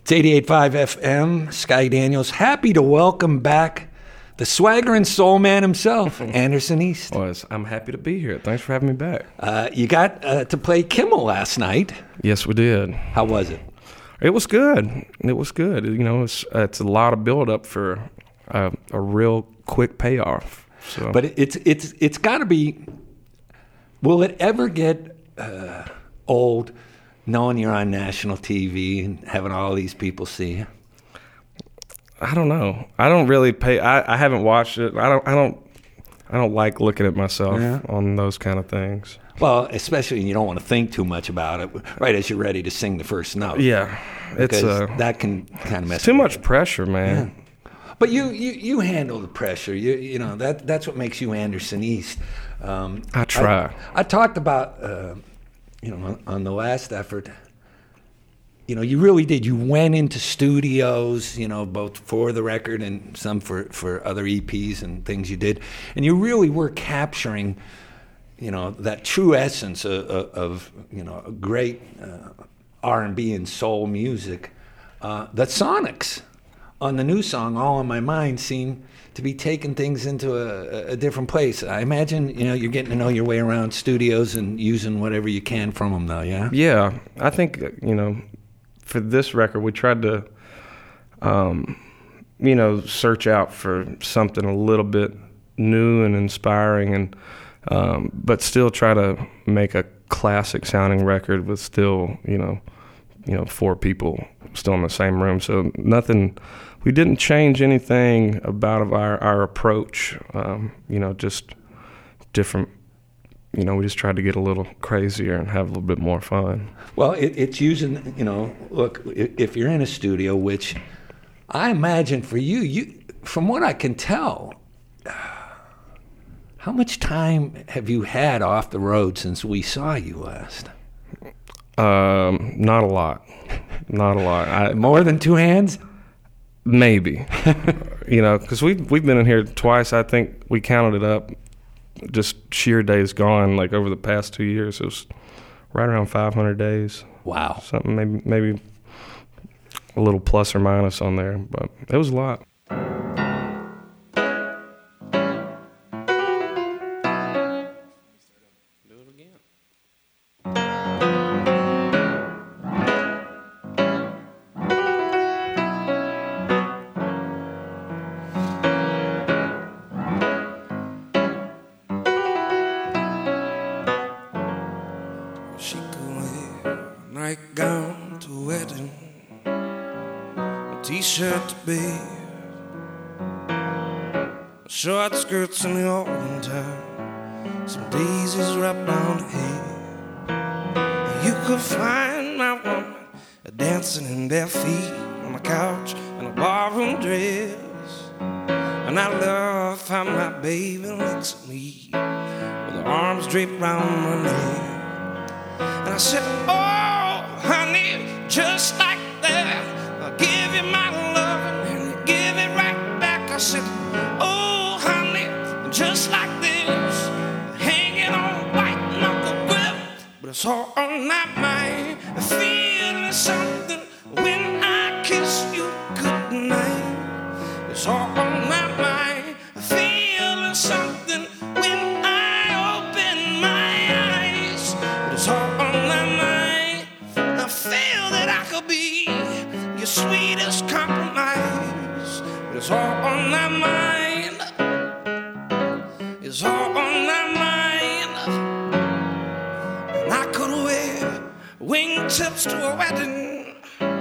It's 88.5 FM. Sky Daniels. Happy to welcome back the swagger and soul man himself, Anderson East. Well, I'm happy to be here. Thanks for having me back. You got to play Kimmel last night. Yes, we did. How was it? It was good. It was good. You know, it's a lot of build-up for a real quick payoff. So. But it's got to be. Will it ever get old knowing you're on national TV and having all these people see you? I don't know. I don't really pay. I haven't watched it. I don't like looking at myself on those kind of things. Well, especially when you don't want to think too much about it right as you're ready to sing the first note. Yeah, because that can kind of mess. It's too much pressure, man. Yeah. But you handle the pressure. You know that's what makes you Anderson East. I try. I talked about on the last effort. You know, you really did. You went into studios, both for the record and some for other EPs and things you did, and you really were capturing, that true essence of great R&B and soul music. The Sonics on the new song, All on My Mind, seem to be taking things into a different place. I imagine, you're getting to know your way around studios and using whatever you can from them, though, yeah? Yeah, I think, for this record, we tried to, search out for something a little bit new and inspiring, and but still try to make a classic-sounding record with still, four people still in the same room. So nothing. We didn't change anything about our approach. Just different. We just tried to get a little crazier and have a little bit more fun. Well, it's using, look, if you're in a studio, which I imagine for you, from what I can tell, how much time have you had off the road since we saw you last? Not a lot. Not a lot. More than two hands? Maybe. Because we've been in here twice. I think we counted it up. Just sheer days gone, like over the past 2 years, it was right around 500 days. Wow. Something maybe a little plus or minus on there, but it was a lot. Nightgown to a wedding, a t-shirt to bed, short skirts in the autumn time, some daisies wrapped round her head. You could find my woman dancing in bare feet on a couch in a barroom dress, and I love how my baby looks at me with her arms draped round my neck. And I said, oh, honey, just like that, I'll give you my love and you give it right back. I said, oh, honey, just like this, hanging on white knuckle grip, but it's all on my mind, feeling something when I kiss you goodnight. It's all on my mind, feeling something when I open my eyes, but it's all on my mind. I feel that I could be your sweetest compromise, but it's all on my mind. It's all on my mind. And I could wear wingtips to a wedding,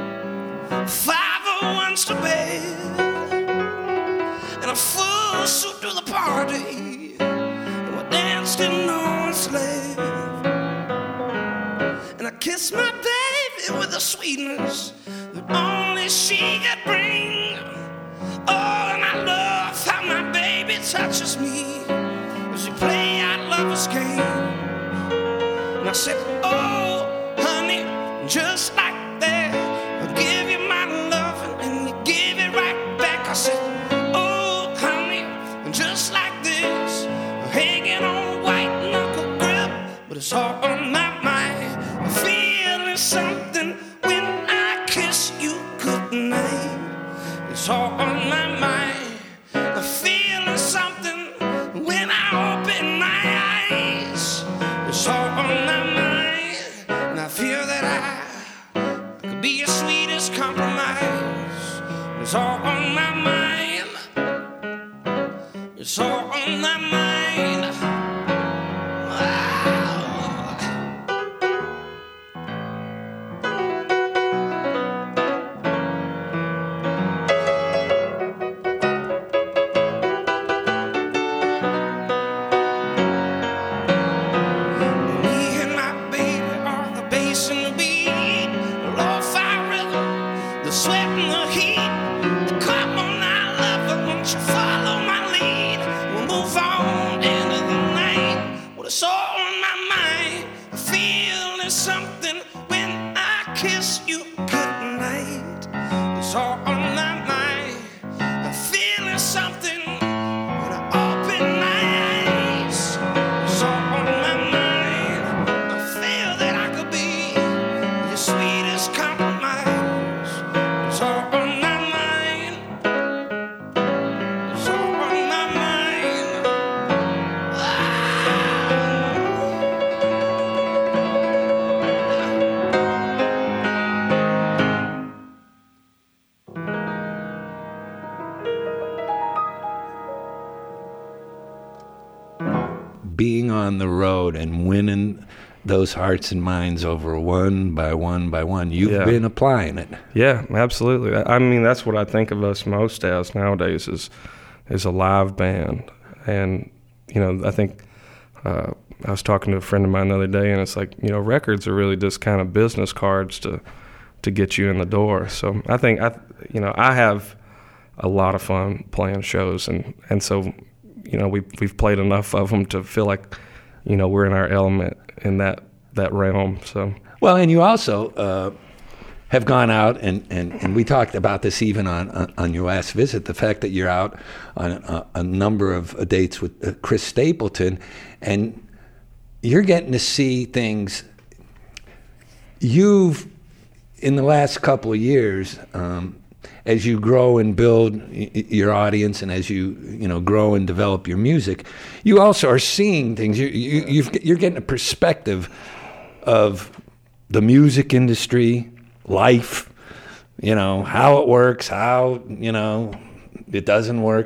501s to bed, and a full suit to the party, and we danced in no one's slave. And I kissed my baby with a sweetness that only she could bring. Oh, and I love how my baby touches me as we play our lover's game. And I said, oh, honey, just like that, I'll give you my love and you give it right back. I said, oh, honey, just like this, hanging on white knuckle grip, but it's all on my mind. Feeling something when I kiss you good night. It's all on my mind. I'm feeling something when I open my eyes. It's all on my mind, and I feel that I could be your sweetest compromise. It's all on my mind. It's all on my mind. Being on the road and winning those hearts and minds over one by one by one, you've been applying it. Yeah, absolutely. I mean, that's what I think of us most as nowadays is a live band. And, you know, I think I was talking to a friend of mine the other day, and it's like, you know, records are really just kind of business cards to get you in the door. So I think, I have a lot of fun playing shows, and so, you know, we've played enough of them to feel like, you know, we're in our element in that realm. So well, and you also have gone out and we talked about this even on your last visit, the fact that you're out on a number of dates with Chris Stapleton, and you're getting to see things you've in the last couple of years. As you grow and build your audience, and as you grow and develop your music, you also are seeing things. You're getting a perspective of the music industry, life, how it works, how it doesn't work.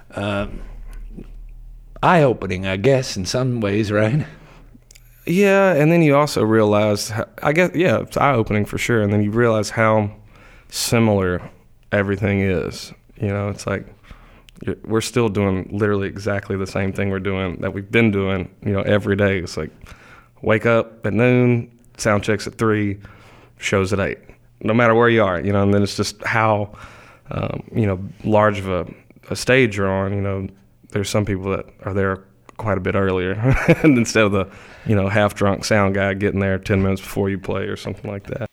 Eye-opening, I guess, in some ways, right? Yeah, and then you also realize, it's eye-opening for sure. And then you realize how similar everything is. It's like we're still doing literally exactly the same thing that we've been doing, every day. It's like wake up at noon, sound checks at 3, shows at 8, no matter where you are, and then it's just how, large of a stage you're on. There's some people that are there quite a bit earlier and instead of the, half drunk sound guy getting there 10 minutes before you play or something like that.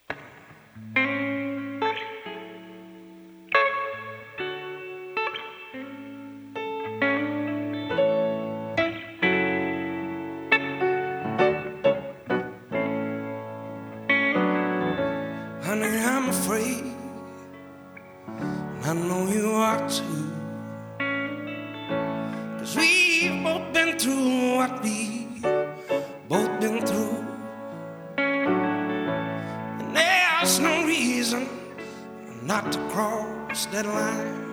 Honey, I'm afraid, and I know you are too, 'cause we've both been through what we've both been through, and there's no reason not to cross that line.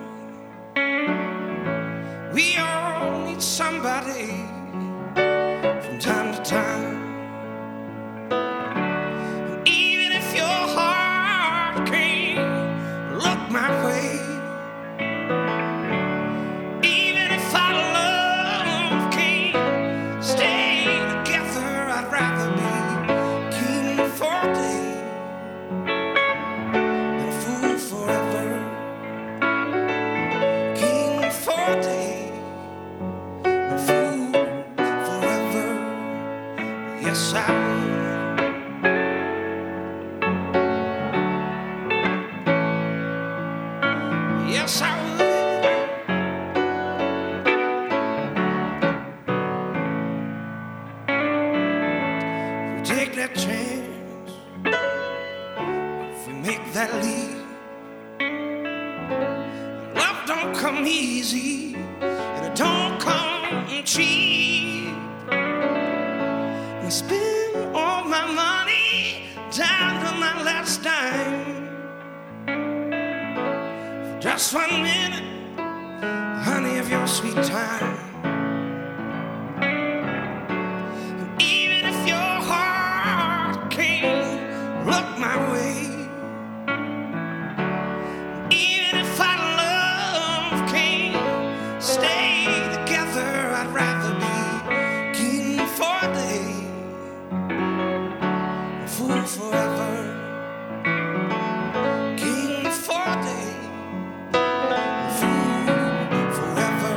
We all need somebody from time to time. Yes, I would. Take that chance. If we make that leap, come easy, and it don't come cheap. I spend all my money down to my last dime. For just 1 minute, honey, of your sweet time. And even if your heart can't look my way, even if our love can't stay together, I'd rather be king for a day, fool forever. King for a day, fool forever.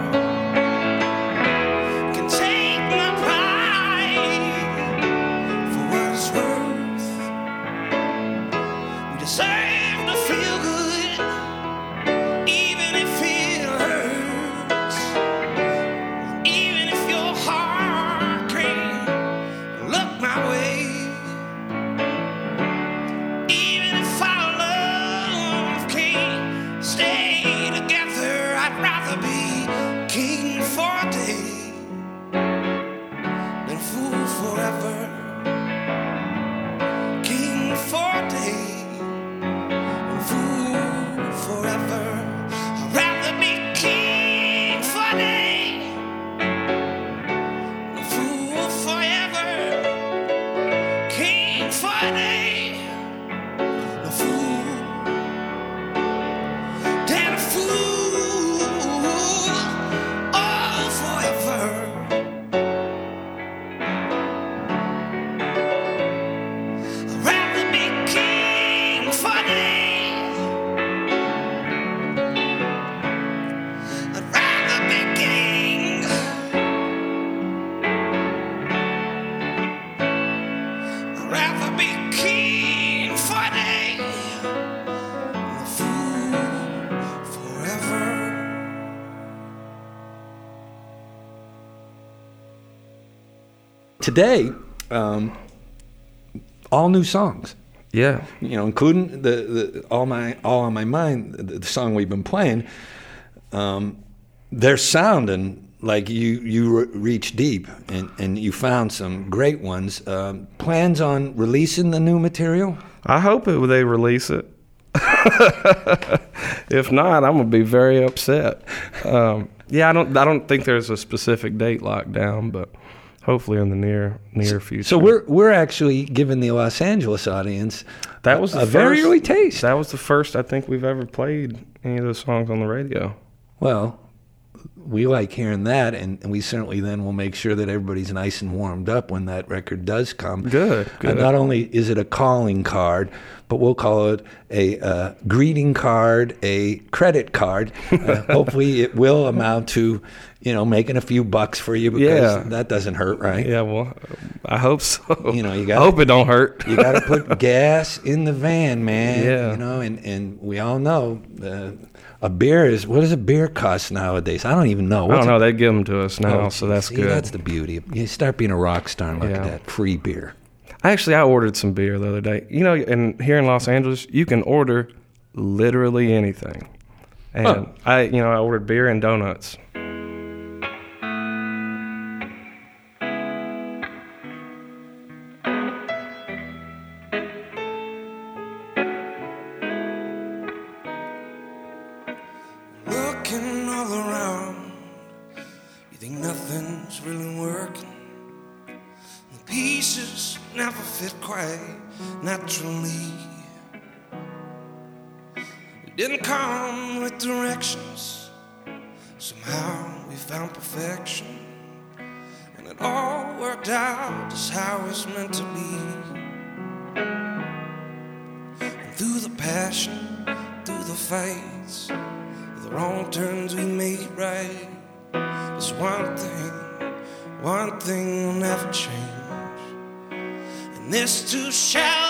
Can take my pride for what it's worth. We deserve to feel good, even if it hurts. Even if your heart can't look my way, even if our love can't stay together, I'd rather be king for a day than fool forever. King for a day and fool forever. I'd rather be king for a day and fool forever. King for a day, a fool, then a fool, oh, forever. I'd rather be king for a day. I'd rather be king. I'd rather be king for a day, and a fool forever. Today, all new songs. Yeah. You know, including the all on my mind, the song we've been playing. They're sounding like you reached deep and you found some great ones. Plans on releasing the new material? I hope they release it. If not, I'm gonna be very upset. Yeah, I don't think there's a specific date locked down, but hopefully in the near future. So we're actually giving the Los Angeles audience that was a very early taste. That was the first I think we've ever played any of those songs on the radio. Well, we like hearing that, and we certainly then will make sure that everybody's nice and warmed up when that record does come. Good. And not only is it a calling card, but we'll call it a greeting card, a credit card. Hopefully it will amount to, making a few bucks for you, because that doesn't hurt, right? Yeah, well, I hope so. I hope it don't hurt. You got to put gas in the van, man. Yeah. And we all know a beer is, what does a beer cost nowadays? I don't even know. I don't know. They give them to us now, so that's see, good. That's the beauty. You start being a rock star and look at that free beer. I ordered some beer the other day. And here in Los Angeles, you can order literally anything. And I ordered beer and donuts. Looking all around, you think nothing's really working. The pieces never fit quite naturally. We didn't come with directions. Somehow we found perfection, and it all worked out just how it's meant to be. And through the passion, through the fights, the wrong turns we made right, there's one thing will never change, and this too shall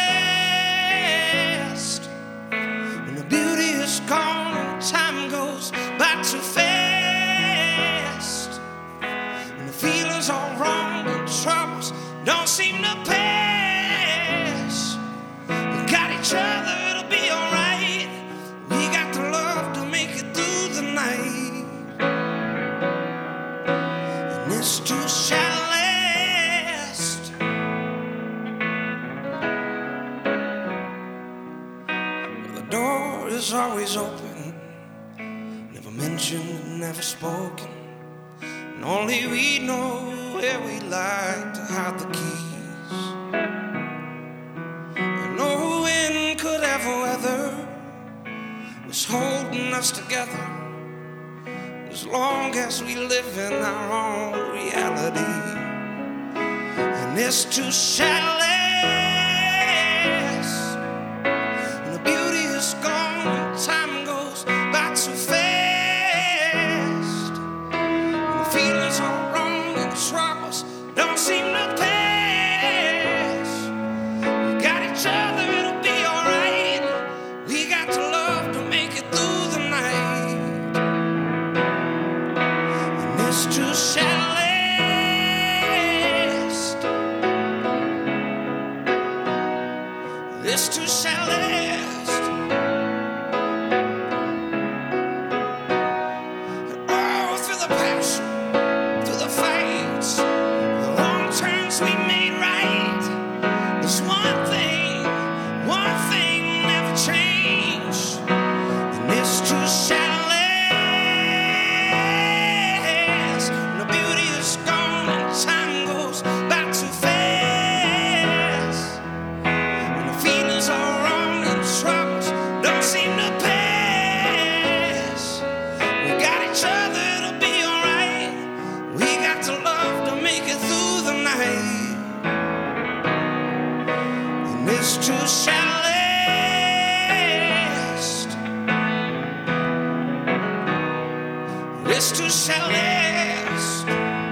last. When the beauty is gone and time goes by too fast, when the feeling's all wrong and troubles don't seem to pass, we got each other, it'll be alright. We got the love to make it through door is always open, never mentioned, never spoken, and only we know where we like to hide the keys. And no wind could ever weather what's holding us together, as long as we live in our own reality. And it's too shallow. Time goes by too fast, and the feelings are wrong and the troubles don't seem to pass. We got each other, it'll be alright. We got to love to make it through the night. And this too shall last. This too shall last. This too shall last. This too shall last.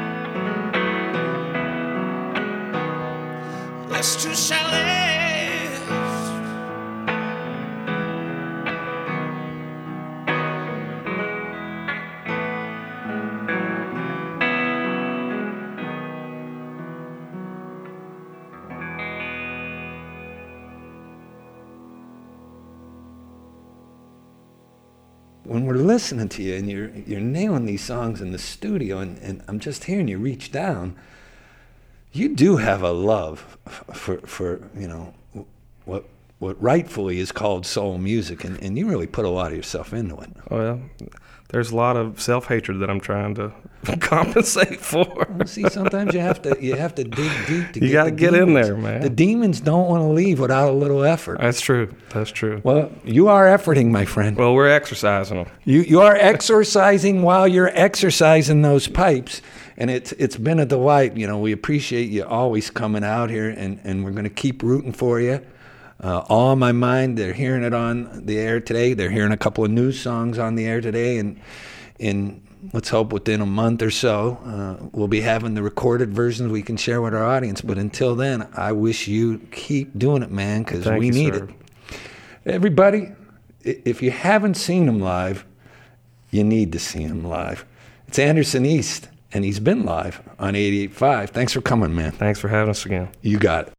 This too shall last. When we're listening to you and you're nailing these songs in the studio, and I'm just hearing you reach down, you do have a love for you know what rightfully is called soul music, and you really put a lot of yourself into it. Oh yeah, there's a lot of self-hatred that I'm trying to compensate for. Well, see, sometimes you have to dig deep to you got to get in there, man. The demons don't want to leave without a little effort. That's true. That's true. Well, you are efforting, my friend. Well, we're exercising them. You are exercising while you're exercising those pipes, and it's been a delight. You know, we appreciate you always coming out here, and we're going to keep rooting for you. All on My Mind, they're hearing it on the air today. They're hearing a couple of new songs on the air today, and let's hope within a month or so, we'll be having the recorded versions we can share with our audience. But until then, I wish you keep doing it, man, because we need it. Everybody, if you haven't seen him live, you need to see him live. It's Anderson East, and he's been live on 88.5. Thanks for coming, man. Thanks for having us again. You got it.